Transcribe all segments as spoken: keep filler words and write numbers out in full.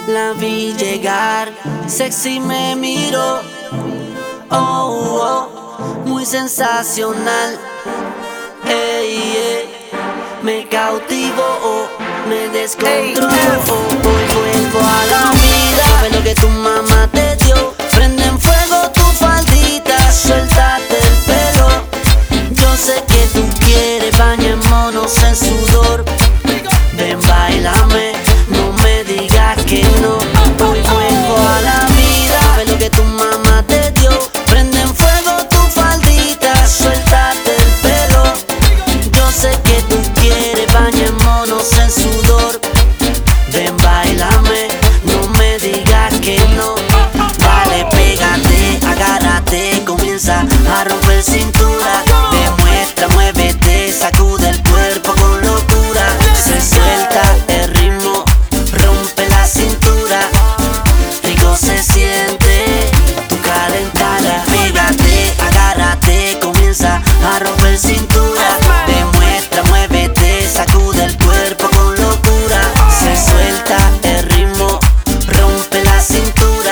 La vi llegar, sexy me miró, oh, oh, muy sensacional. Ey, ey, me cautivó, me descontroló. Hoy vuelvo a la vida, sabes lo que tu mamá te dio. Prende en fuego tu faldita, suéltate el pelo. Yo sé que tú quieres, bañémonos en sudor. Ven, bailame, no me digas que no. Hoy vuelvo a la vida, sabes lo que tu mamá te dio. Prende en fuego tu faldita, suéltate el pelo. Yo sé que tú quieres, bañémonos en sudor. Ven, bailame, no me digas que no. Dale, pégate, agárrate, comienza a romper cintura. Demuestra, muévete, sacude el cuerpo con locura. Se suelta el ritmo, rompe la cintura. Rico se siente tu calentada. Pégate, agárrate, comienza a romper cintura. Demuestra, muévete, sacude el cuerpo con locura. Se suelta el ritmo, rompe la cintura.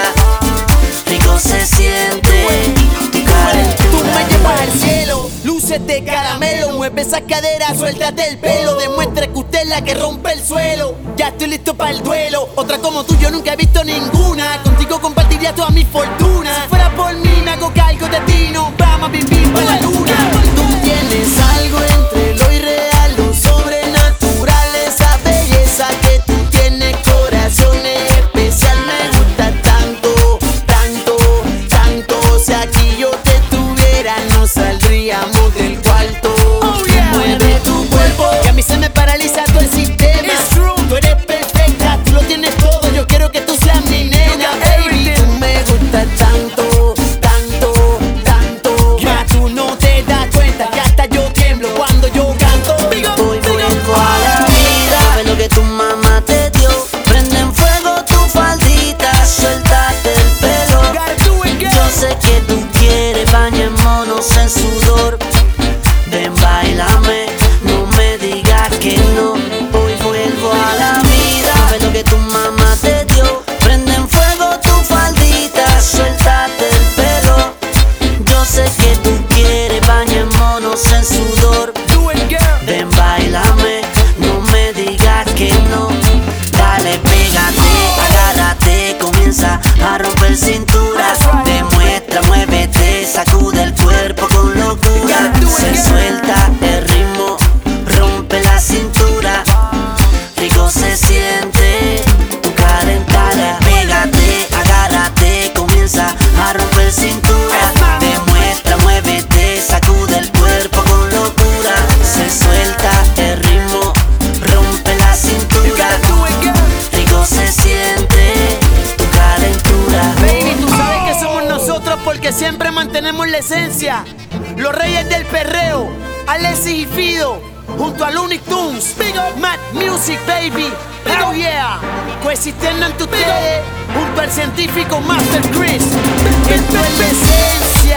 Rico se siente tu calentura. Tú me llevas al cielo, luces de caramelo. Mueve esa cadera, suéltate el pelo. Demuestra que usted es la que rompe el suelo. Ya estoy listo para el duelo. Otra como tú yo nunca he visto ninguna. Contigo compartiría toda mi fortuna. Si fuera por mí me hago cargo de ti. Nos vamos a vivir para la luna. Tú tienes algo entre lo irreal, lo sobrenatural. Esa belleza que tú tienes, corazón especial. Me gusta tanto, tanto, tanto. Si aquí yo te tuviera no saldríamos del cuarto. Mueve tu cuerpo, que a mí se me paraliza todo el sistema. Tú eres perfecta, tú lo tienes todo. Yo quiero que tú seas mi nena, baby. Tú me gustas tanto, tanto, tanto. Mas tú no te das cuenta que hasta yo tiemblo cuando yo canto. Hoy vuelvo a la vida, sabes lo que tu mamá te dio. Prende en fuego tu faldita, suéltate el pelo. Yo sé que tú quieres, bañémonos en sudor. Ven, bailame, no me digas que no. Hoy vuelvo a la vida, sabes lo que tu mamá te dio. Prende en fuego tu faldita, suéltate el pelo. Yo sé que tú quieres, bañémonos en sudor. Ven, bailame, no me digas que no. Dale, pégate, agárrate, comienza a romper cintura. Demuestra, muévete, sacude el cuerpo con locura. Se suelta el ritmo, rompe la cintura. Rico se siente tu calentada. Pégate, agárrate, comienza a romper cintura. Demuestra, muévete, sacude el cuerpo con locura. Se suelta el ritmo, rompe la cintura. Rico se siente tu calentura. Baby, tú sabes que somos nosotros porque siempre mantenemos la esencia. Los reyes del perreo, Alexis y Fido, junto a Looney Tunes, Mad Music, baby. Oh yeah, coexistiendo entre ustedes, junto al científico Master Chris. Esto es la esencia.